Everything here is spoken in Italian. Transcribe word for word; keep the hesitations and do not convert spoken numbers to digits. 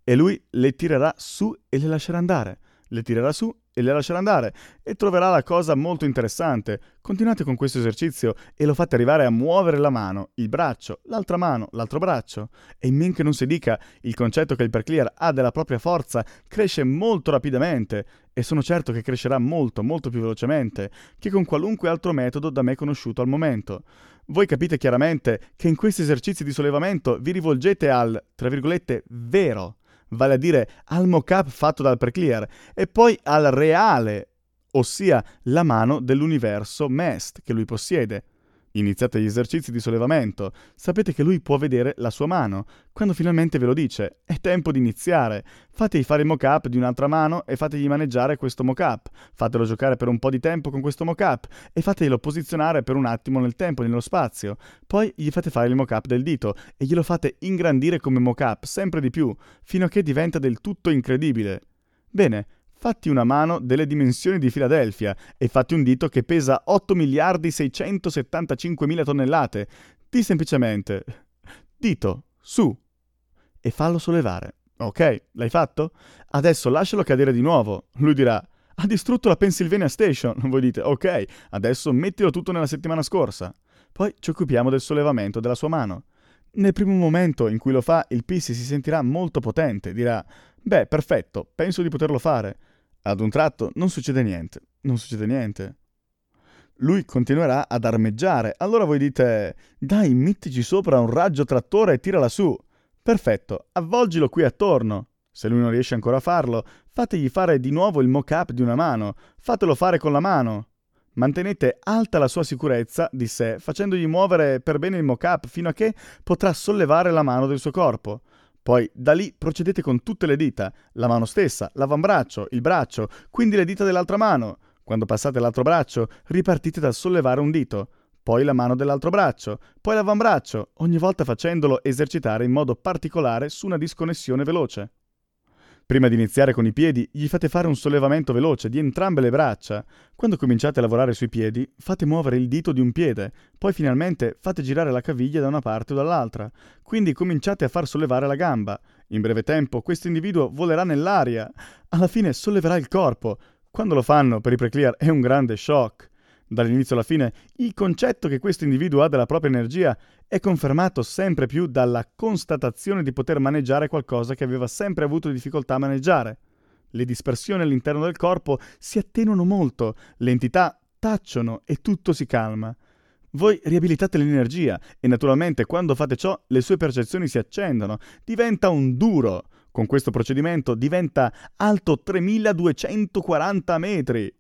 e lui le tirerà su e le lascerà andare. Le tirerà su e le lascerà andare e troverà la cosa molto interessante. Continuate con questo esercizio e lo fate arrivare a muovere la mano, il braccio, l'altra mano, l'altro braccio. E in men che non si dica, il concetto che il Hyperclear ha della propria forza cresce molto rapidamente e sono certo che crescerà molto, molto più velocemente che con qualunque altro metodo da me conosciuto al momento. Voi capite chiaramente che in questi esercizi di sollevamento vi rivolgete al, tra virgolette, vero, vale a dire al mock-up fatto dal Hyperclear e poi al reale, ossia la mano dell'universo M E S T che lui possiede. Iniziate gli esercizi di sollevamento, sapete che lui può vedere la sua mano. Quando finalmente ve lo dice, è tempo di iniziare. Fategli fare il mock-up di un'altra mano e fategli maneggiare questo mock-up. Fatelo giocare per un po' di tempo con questo mock-up e fateglielo posizionare per un attimo nel tempo, nello spazio. Poi gli fate fare il mock-up del dito e glielo fate ingrandire come mock-up sempre di più, fino a che diventa del tutto incredibile. Bene. Fatti una mano delle dimensioni di Filadelfia e fatti un dito che pesa otto miliardi seicentosettantacinquemila tonnellate. Di semplicemente dito su e fallo sollevare. Ok, l'hai fatto? Adesso lascialo cadere di nuovo. Lui dirà: ha distrutto la Pennsylvania Station. Voi dite: ok, adesso mettilo tutto nella settimana scorsa. Poi ci occupiamo del sollevamento della sua mano. Nel primo momento in cui lo fa, il P C si sentirà molto potente, dirà: beh, perfetto, penso di poterlo fare. Ad un tratto non succede niente, non succede niente. Lui continuerà ad armeggiare, allora voi dite: dai, mettici sopra un raggio trattore e tirala su. Perfetto, avvolgilo qui attorno. Se lui non riesce ancora a farlo, fategli fare di nuovo il mock-up di una mano, fatelo fare con la mano. Mantenete alta la sua sicurezza di sé, facendogli muovere per bene il mock-up fino a che potrà sollevare la mano del suo corpo. Poi da lì procedete con tutte le dita, la mano stessa, l'avambraccio, il braccio, quindi le dita dell'altra mano. Quando passate l'altro braccio, ripartite dal sollevare un dito, poi la mano dell'altro braccio, poi l'avambraccio, ogni volta facendolo esercitare in modo particolare su una disconnessione veloce. Prima di iniziare con i piedi, gli fate fare un sollevamento veloce di entrambe le braccia. Quando cominciate a lavorare sui piedi, fate muovere il dito di un piede, poi finalmente fate girare la caviglia da una parte o dall'altra. Quindi cominciate a far sollevare la gamba. In breve tempo questo individuo volerà nell'aria. Alla fine solleverà il corpo. Quando lo fanno, per i Hyperclear è un grande shock. Dall'inizio alla fine, il concetto che questo individuo ha della propria energia è confermato sempre più dalla constatazione di poter maneggiare qualcosa che aveva sempre avuto difficoltà a maneggiare. Le dispersioni all'interno del corpo si attenuano molto, le entità tacciono e tutto si calma. Voi riabilitate l'energia e naturalmente quando fate ciò le sue percezioni si accendono, diventa un duro. Con questo procedimento diventa alto tremiladuecentoquaranta metri.